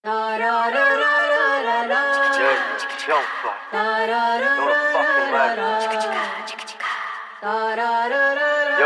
Yo, young fly. Know the fucking matter. Yo,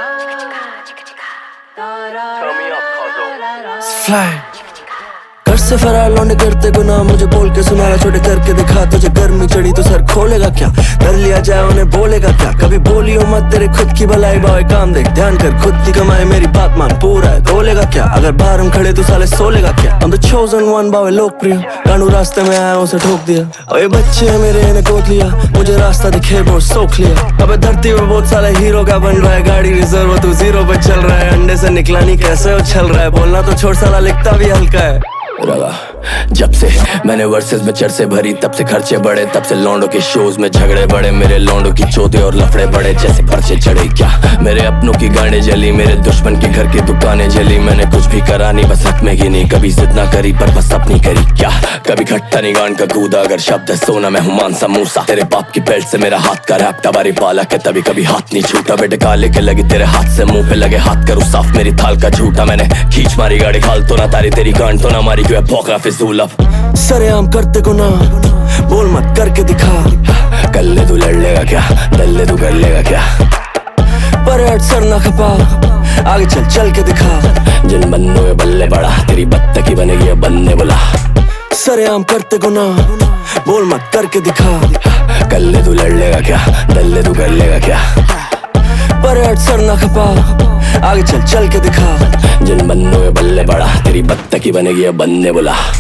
turn me up, cuzzo. Fly. घर से फरार लौंडे करते गुनाह, मुझे बोल के सुनाया छोटे करके दिखा। तुझे गर्मी चढ़ी तो सर खोलेगा क्या, डर लिया जाए उन्हें बोलेगा क्या। कभी बोलियो मत तेरे खुद की भलाई, बावे काम देख ध्यान कर खुद की कमाई। मेरी बात मान पूरा है बोलेगा क्या, अगर बाहर हम खड़े तो साले सोलेगा क्या। I'm the chosen one बावे लोकप्रिय, कानू रास्ते में आया उसे ठोक दिया। और ये बच्चे मेरे इन्हें गोद लिया, मुझे रास्ता दिखे वो सोख लिया। अबे धरती पे बहुत साले हीरो का बन रहा है, गाड़ी रिजर्व तू जीरो पे चल रहा है। अंडे से निकला नहीं कैसे उछल रहा है, बोलना तो छोड़ साला लिखता भी हल्का है। रगा जब से मैंने वर्सेस में चर्चे भरी, तब से खर्चे बढ़े, तब से लौंडों के शोज में झगड़े बढ़े। मेरे लौंडों की चोते और लफड़े बढ़े, जैसे पर्चे चढ़े क्या। मेरे अपनों की गाड़े जली, मेरे दुश्मन के घर की दुकानें जली। मैंने कुछ भी करा नहीं, बस हक में ही नहीं, कभी जिद ना करी पर बस अपनी करी क्या। कभी खट्टा नहीं गान का कूदा, अगर शब्द है सोना मैं हूँ मानसा मूसा। तेरे बाप की बेल्ट से मेरा हाथ का रैप टबारी पाला के तभी कभी हाथ नहीं छूटा। बेटे काले के लगी तेरे हाथ से मुंह पे लगे हाथ करूँ साफ मेरी थाल का झूठा। मैंने खींच मारी गाड़ी खाल तो ना तारी, तेरी गांड तो ना मारी क्यों भौंका फिजूल। सरेआम करते गुनाह, बोल मत करके दिखा। कर ले तू लड़ लेगा क्या, दल ले तू कर लेगा क्या। पर हट सर ना खपा, आगे चल चल के दिखा। जिन बन्नों में बल्ले बड़ा, तेरी बत्तकी बनेगी अब बनने बोला। सरेआम करते गुनाह, बोल मत करके दिखा। कर ले तू लड़ लेगा क्या, दल ले तू कर लेगा क्या। पर हट सर ना खपा, आगे चल चल के दिखा। जिन बन्नों में बल्ले बड़ा, तेरी बत्तकी बनेगी अब बनने बोला।